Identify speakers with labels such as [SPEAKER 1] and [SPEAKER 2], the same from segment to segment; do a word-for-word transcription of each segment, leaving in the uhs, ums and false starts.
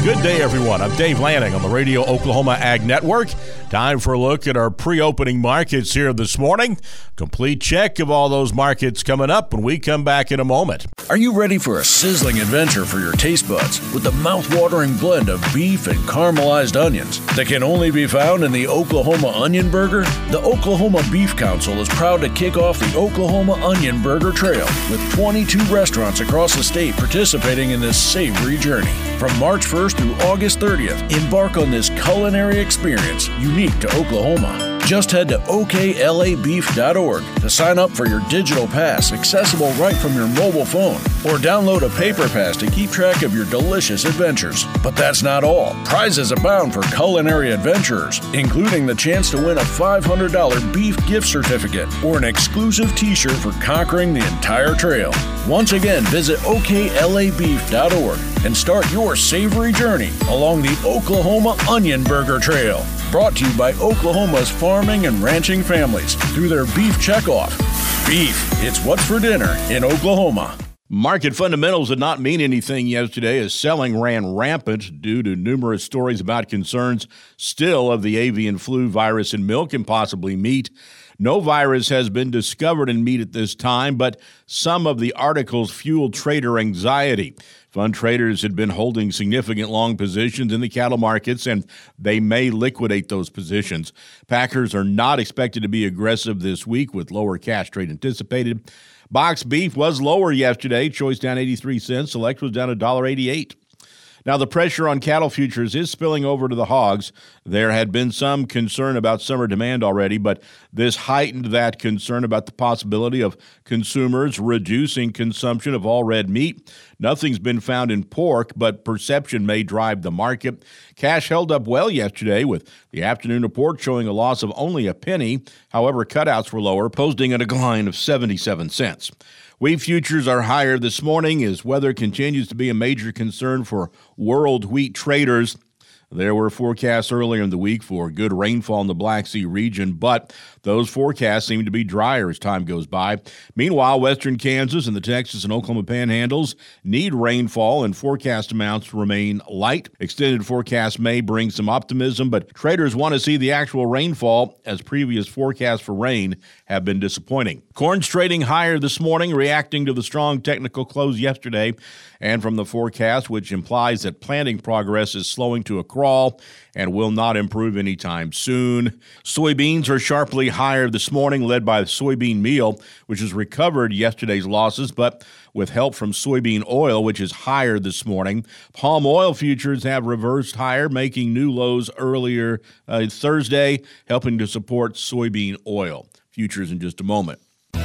[SPEAKER 1] Good day, everyone. I'm Dave Lanning on the Radio Oklahoma Ag Network. Time for a look at our pre-opening markets here this morning. Complete check of all those markets coming up when we come back in a moment.
[SPEAKER 2] Are you ready for a sizzling adventure for your taste buds with the mouth-watering blend of beef and caramelized onions that can only be found in the Oklahoma Onion Burger? The Oklahoma Beef Council is proud to kick off the Oklahoma Onion Burger Trail with twenty-two restaurants across the state participating in this savory journey. From March first through August thirtieth, embark on this culinary experience unique to Oklahoma. Just head to O K L A beef dot org to sign up for your digital pass, accessible right from your mobile phone, or download a paper pass to keep track of your delicious adventures. But that's not all. Prizes abound for culinary adventurers, including the chance to win a five hundred dollars beef gift certificate or an exclusive t-shirt for conquering the entire trail. Once again, visit O K L A beef dot org and start your savory journey along the Oklahoma Onion Burger Trail. Brought to you by Oklahoma's farming and ranching families through their Beef Checkoff. Beef, it's what's for dinner in Oklahoma.
[SPEAKER 1] Market fundamentals did not mean anything yesterday as selling ran rampant due to numerous stories about concerns still of the avian flu virus in milk and possibly meat. No virus has been discovered in meat at this time, but some of the articles fueled trader anxiety. Fund traders had been holding significant long positions in the cattle markets, and they may liquidate those positions. Packers are not expected to be aggressive this week with lower cash trade anticipated. Box beef was lower yesterday. Choice down eighty-three cents. Select was down one dollar eighty-eight. Now, the pressure on cattle futures is spilling over to the hogs. There had been some concern about summer demand already, but this heightened that concern about the possibility of consumers reducing consumption of all red meat. Nothing's been found in pork, but perception may drive the market. Cash held up well yesterday with the afternoon report showing a loss of only a penny. However, cutouts were lower, posting a decline of seventy-seven cents. Wheat futures are higher this morning as weather continues to be a major concern for world wheat traders. There were forecasts earlier in the week for good rainfall in the Black Sea region, but those forecasts seem to be drier as time goes by. Meanwhile, western Kansas and the Texas and Oklahoma panhandles need rainfall, and forecast amounts remain light. Extended forecasts may bring some optimism, but traders want to see the actual rainfall as previous forecasts for rain have been disappointing. Corn's trading higher this morning, reacting to the strong technical close yesterday and from the forecast, which implies that planting progress is slowing to a crawl and will not improve anytime soon. Soybeans are sharply higher this morning, led by the soybean meal, which has recovered yesterday's losses, but with help from soybean oil, which is higher this morning. Palm oil futures have reversed higher, making new lows earlier uh, Thursday, helping to support soybean oil futures in just a moment.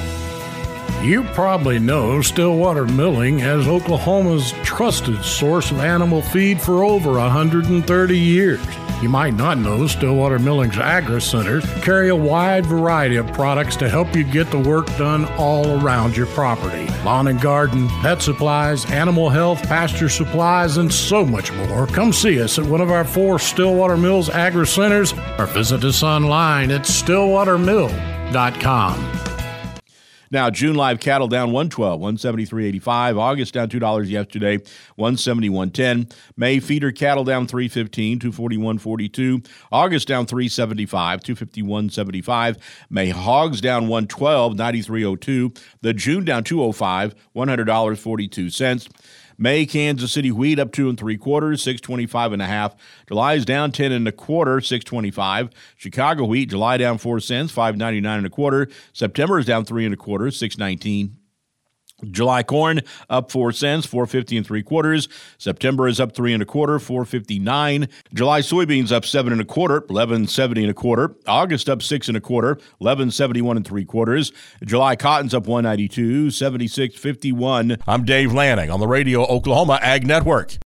[SPEAKER 3] You probably know Stillwater Milling as Oklahoma's trusted source of animal feed for over one hundred thirty years. You might not know Stillwater Milling's Agri-Centers carry a wide variety of products to help you get the work done all around your property. Lawn and garden, pet supplies, animal health, pasture supplies, and so much more. Come see us at one of our four Stillwater Mills Agri-Centers or visit us online at stillwater mill dot com.
[SPEAKER 1] Now, June live cattle down one twelve, one seventy-three eighty-five. August down two dollars yesterday, one seventy-one ten. May feeder cattle down three fifteen, two forty-one forty-two. August down three seventy-five, two fifty-one seventy-five. May hogs down one twelve, ninety-three oh two. The June down two oh five, one hundred dollars and forty-two cents. May Kansas City wheat up two and three quarters, six twenty-five and a half. July's down ten and a quarter, six twenty-five. Chicago wheat, July down four cents, five ninety-nine and a quarter. September is down three and a quarter, six nineteen. July corn up four cents, four fifty and three quarters. September is up three and a quarter, four fifty-nine. July soybeans up seven and a quarter, eleven seventy and a quarter. August up six and a quarter, eleven seventy-one and three quarters. July cotton's up one ninety-two, seventy-six fifty-one. I'm Dave Lanning on the Radio Oklahoma Ag Network.